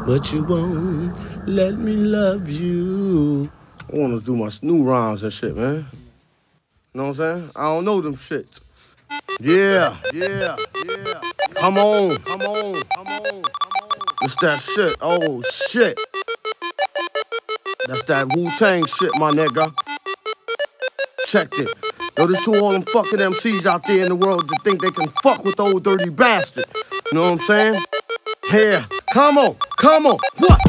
but you won't let me love you. I want to do my new rhymes and shit, man. Know what I'm saying? I don't know them shits. Yeah. Come on. It's that shit. Oh, shit. That's that Wu-Tang shit, my nigga. Check it. Yo, this to all them fucking MCs out there in the world that think they can fuck with the old dirty bastard. You know what I'm saying? Here. Come on. What?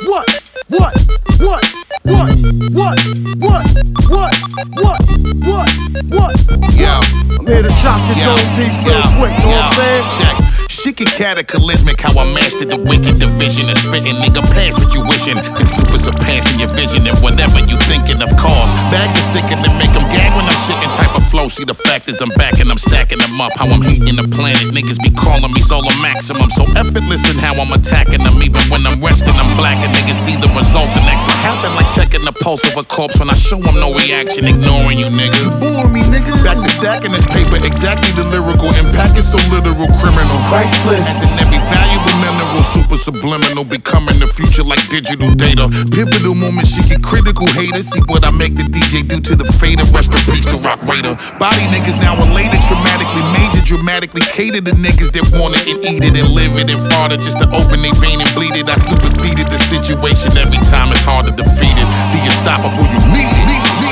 Yo. I'm here to shock your dome piece real quick, you know what I'm saying? Check. Shit get cataclysmic, how I mastered the wicked division of spitting, nigga, pass what you wishing. If super surpassing your vision and whatever you thinking of cause. Bags are sickin' to make them gag when I'm shitting type of flow. See the fact is I'm back and I'm stacking them up. How I'm heating the planet, niggas be calling me solar maximum. So effortless in how I'm attacking them. Even when I'm resting, I'm black and niggas see the results. And next it happen like checking the pulse of a corpse. When I show them no reaction, ignoring you, nigga. You bore me, nigga. Back to stacking this paper, exactly the lyrical impact is so literal, criminal. Priceless. As in every valuable mineral, super subliminal, becoming the future like digital data. Pivotal moment, she get critical haters. See what I make the DJ do to the fader. Rest in peace to Rock Raider. Body niggas now elated, traumatically major, dramatically cater to niggas that want it and eat it and live it and fart it just to open their vein and bleed it. I superseded the situation every time, it's hard to defeat it. The unstoppable, you need it.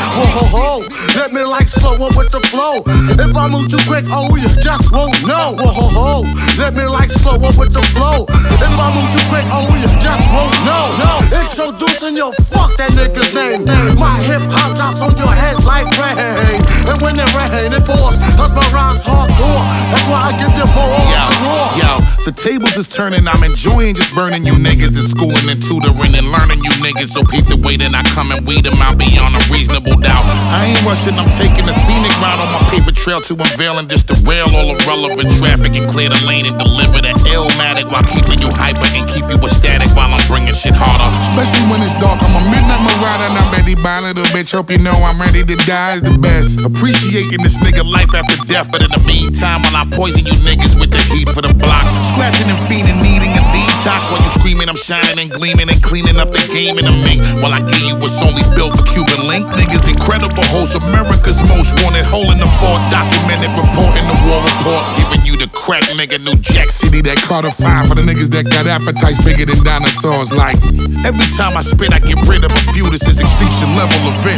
Whoa, let me like slow up with the flow. If I move too quick, oh, you just won't know. Whoa, let me like slow up with the flow. If I move too quick, oh, you just won't know. Introducing your fuck that nigga's name. My hip hop drops on your head like rain. And when it rain, it pours. Cause my rhymes hardcore. That's why I give you more to roar. Yo, the tables is turning. I'm enjoying just burning you niggas and schooling and tutoring and learning you niggas. So peep the way that I come and weed them out beyond a reasonable doubt. I ain't rushing, I'm taking a scenic route on my paper trail to unveil and just derail all irrelevant traffic and clear the lane and deliver the illmatic while keeping you hyper and keep you ecstatic while I'm bringing shit harder. Especially when it's dark, I'm a midnight marauder and I'm ready by a little bitch. Hope you know I'm ready to die is the best. Appreciating this nigga life after death, but in the meantime, while I poison you niggas with the heat for the blocks, scratching and fiending, needing a detox while you screaming, I'm shining and gleaming and cleaning up the game in the mink. While I give you what's only built for Cuban link, niggas incredible host, America's most wanted, hole in the fort, documented, reporting the war report, giving you the crack, nigga, New Jack City, that Carter 5 for the niggas that got appetites bigger than dinosaurs. Like, every time I spit, I get rid of a few, this is extinction level event.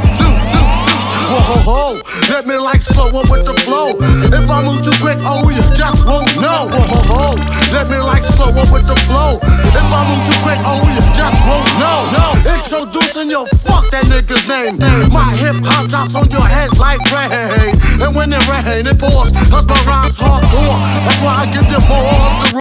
Whoa, let me like slow up with the flow. If I move too quick, oh, you just won't know. Whoa, let me like slow up with the flow. If I move too quick, oh, you just won't know. Introducing your fuck that nigga's name. My hip hop drops on your head like rain. And when it rain, it pours. Cause my rhymes hardcore. That's why I give you more of the